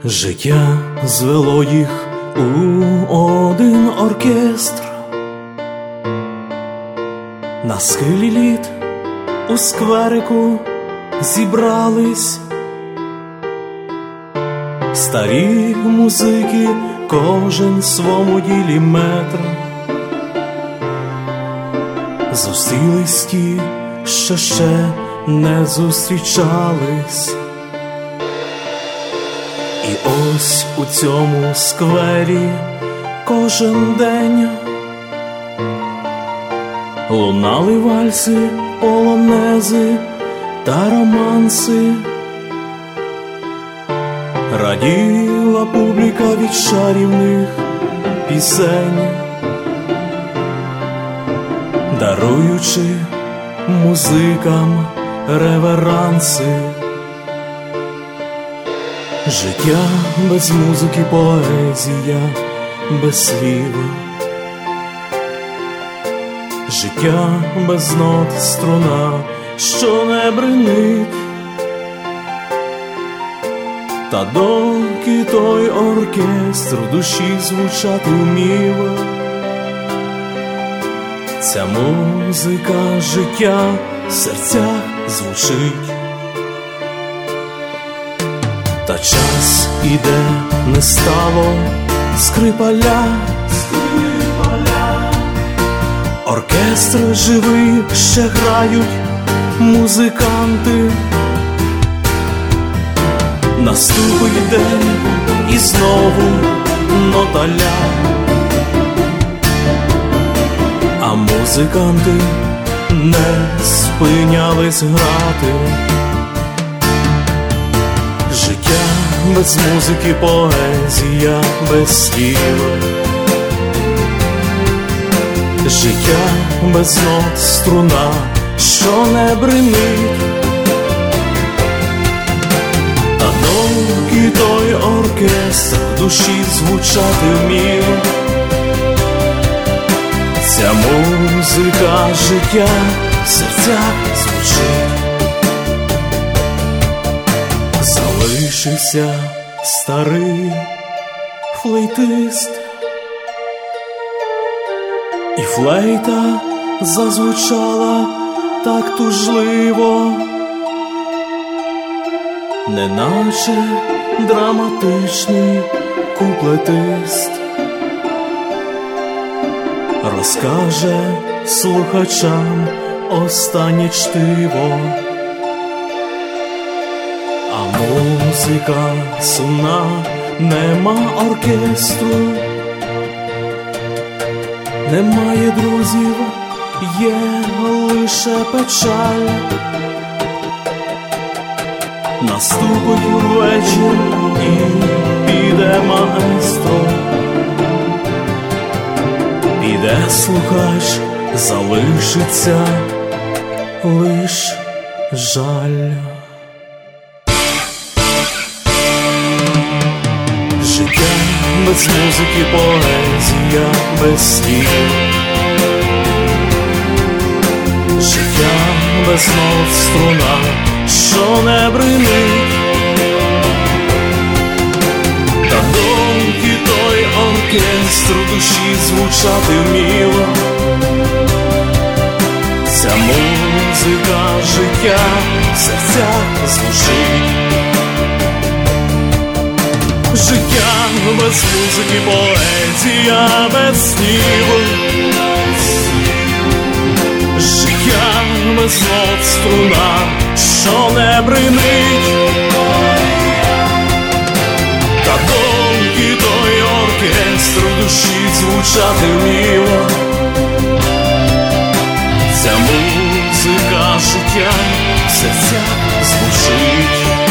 Життя звело їх у один оркестр. На схилі літ у скверику зібрались старі музики, кожен в свому ділі метр. Зустрілись ті, що ще не зустрічались. І ось у цьому сквері кожен день лунали вальси, полонези та романси. Раділа публіка від чарівних пісень, даруючи музикам реверанси. Життя без музики, поезія без слів. Життя без нот, струна, що не бринить. Та доки той оркестр в душі звучати вмів, ця музика життя в серцях звучить. Та час іде, не стало скрипаля. Оркестр живий, ще грають музиканти. Наступить день і знову нота ля, а музиканти не спинялись грати. Життя без музики, поезія без слів. Життя без нот, струна, що не бринить. Та доки той оркестр в душі звучати вмів, ця музика життя в серцях звучить. Залишився старий флейтист, і флейта зазвучала так тужливо, неначе драматичний куплетист розкаже слухачам останнє чтиво. А музика сумна, нема оркестру, немає друзів, є лише печаль. Наступить вечір і піде маестро, піде слухач, залишиться лиш жаль. Життя без музики, поезія без слів. Життя без нот, струна, що не бринить. Та доки той оркестр в душі звучати вмів, ця музика життя в серцях звучить. Життя без музики, поезія без слів. Життя без нот, струна, що не бринить. Та доки той оркестр в душі звучати вмів, ця музика життя в серцях звучить.